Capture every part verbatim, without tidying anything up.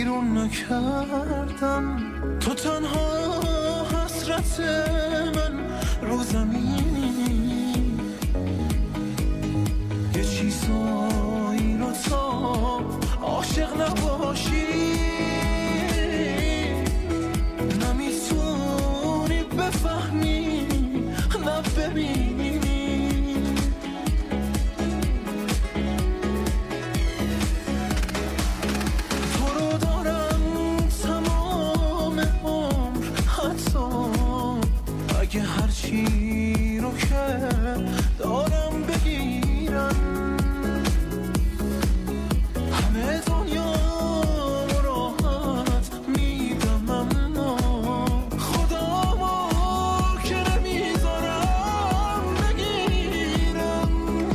بیرون نکردم، تو تنها حسرت من رو زمین. یه چیزایی رو تا عاشق نباشی نمیتونی بفهمی نه ببینی. تو رو دارم تمام عمر، حتی اگه هرچی رو که دارم بگیرم، همه دنیا راحت میدم، اما خدا ما که نمیذارم بگیرم.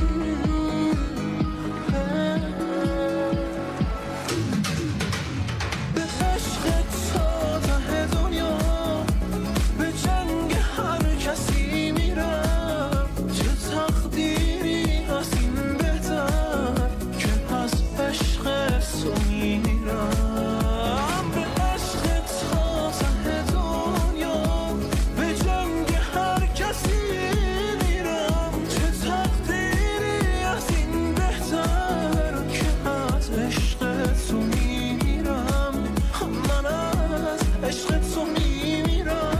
به عشق تا ته دنیا، به جنگ هر کسی میرم، چه تقدیری از این بهتر که از عشق تو میرم. به عشق تا ته دنیا، به جنگ هر کسی میرم، چه تقدیری از این بهتر که از عشق تو میرم. من از عشق تو میمیرم.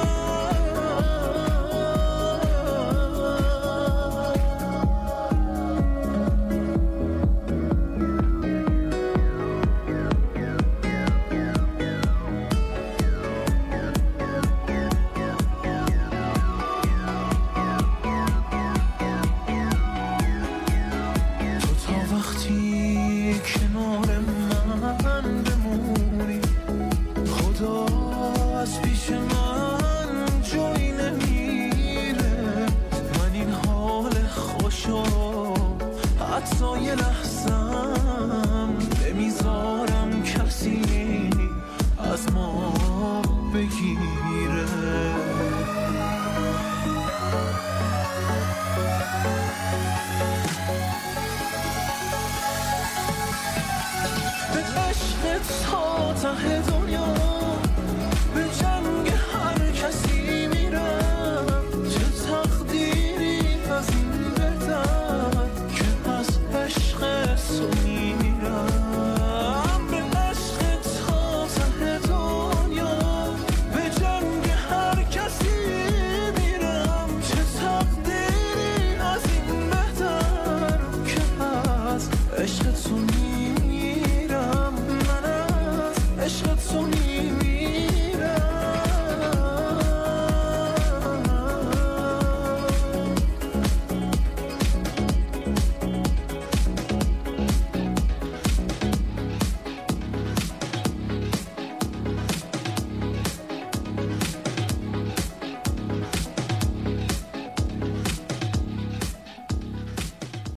تو تا وقتی کنار من بمونی، خدا از پیش من جایی نمیره. من این حال خوشو حتی یه لحظم نمیذارم کسی از ما بگیره.